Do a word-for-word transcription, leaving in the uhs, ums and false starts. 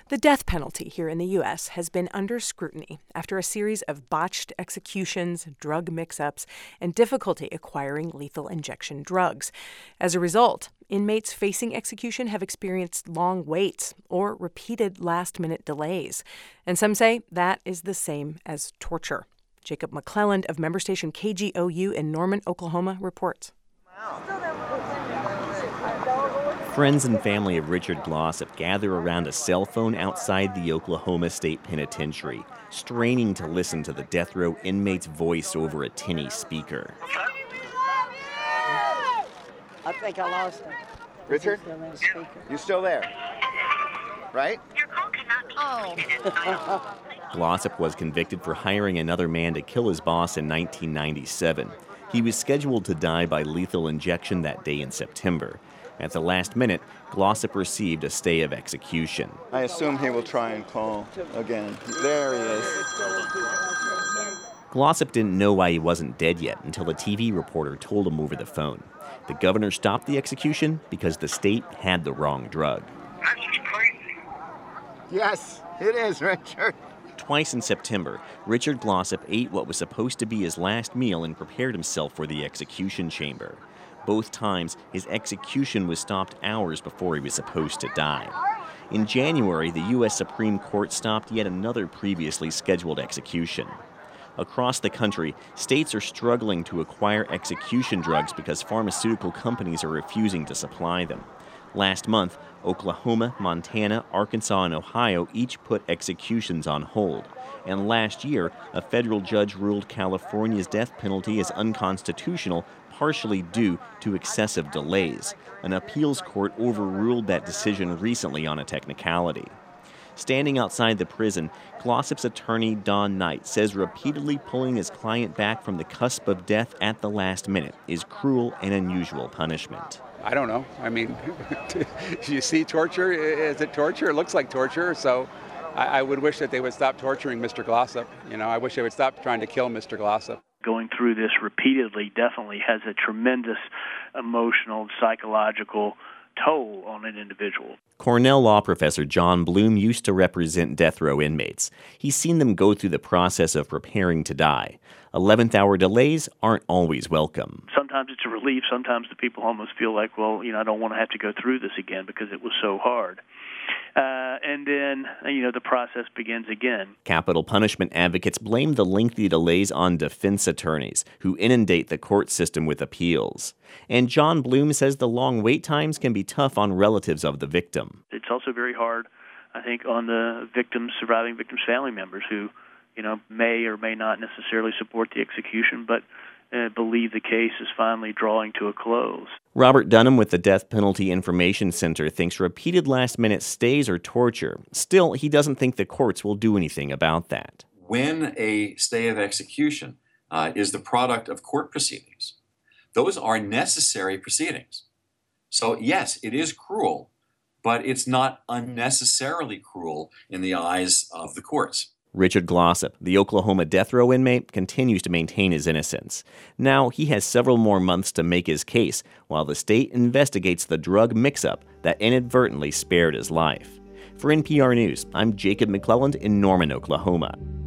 The death penalty here in the U S has been under scrutiny after a series of botched executions, drug mix-ups, and difficulty acquiring lethal injection drugs. As a result, inmates facing execution have experienced long waits or repeated last-minute delays. And some say that is the same as torture. Jacob McClelland of member station K G O U in Norman, Oklahoma, reports. Friends and family of Richard Glossip gather around a cell phone outside the Oklahoma State Penitentiary, straining to listen to the death row inmate's voice over a tinny speaker. I think I lost him. Richard, you still there? Right? Oh. Glossip was convicted for hiring another man to kill his boss in nineteen ninety-seven. He was scheduled to die by lethal injection that day in September. At the last minute, Glossip received a stay of execution. I assume he will try and call again. There he is. Glossip didn't know why he wasn't dead yet until a T V reporter told him over the phone. The governor stopped the execution because the state had the wrong drug. That's just crazy. Yes, it is, Richard. Twice in September, Richard Glossip ate what was supposed to be his last meal and prepared himself for the execution chamber. Both times, his execution was stopped hours before he was supposed to die. In January, the U S Supreme Court stopped yet another previously scheduled execution. Across the country, states are struggling to acquire execution drugs because pharmaceutical companies are refusing to supply them. Last month, Oklahoma, Montana, Arkansas, and Ohio each put executions on hold. And last year, a federal judge ruled California's death penalty as unconstitutional, partially due to excessive delays. An appeals court overruled that decision recently on a technicality. Standing outside the prison, Glossip's attorney, Don Knight, says repeatedly pulling his client back from the cusp of death at the last minute is cruel and unusual punishment. I don't know. I mean, you see torture, is it torture? It looks like torture, so I, I would wish that they would stop torturing Mister Glossip. You know, I wish they would stop trying to kill Mister Glossip. Going through this repeatedly definitely has a tremendous emotional, psychological toll on an individual. Cornell law professor John Bloom used to represent death row inmates. He's seen them go through the process of preparing to die. eleventh hour delays aren't always welcome. Sometimes it's a relief. Sometimes the people almost feel like, well, you know, I don't want to have to go through this again because it was so hard. Uh, and then, you know, the process begins again. Capital punishment advocates blame the lengthy delays on defense attorneys who inundate the court system with appeals. And John Bloom says the long wait times can be tough on relatives of the victim. It's also very hard, I think, on the victims, surviving victims' family members who, you know, may or may not necessarily support the execution, but uh, believe the case is finally drawing to a close. Robert Dunham with the Death Penalty Information Center thinks repeated last-minute stays are torture. Still, he doesn't think the courts will do anything about that. When a stay of execution uh, is the product of court proceedings, those are necessary proceedings. So yes, it is cruel, but it's not unnecessarily cruel in the eyes of the courts. Richard Glossip, the Oklahoma death row inmate, continues to maintain his innocence. Now he has several more months to make his case while the state investigates the drug mix-up that inadvertently spared his life. For N P R News, I'm Jacob McClelland in Norman, Oklahoma.